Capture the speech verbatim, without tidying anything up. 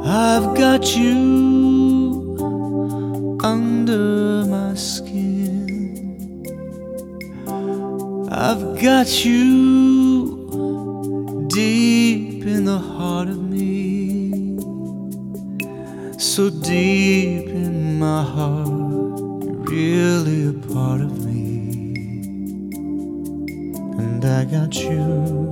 I've got you under my skin. I've got you deep in the heart of me, so deep in my heart, you're really a part of me. And I got you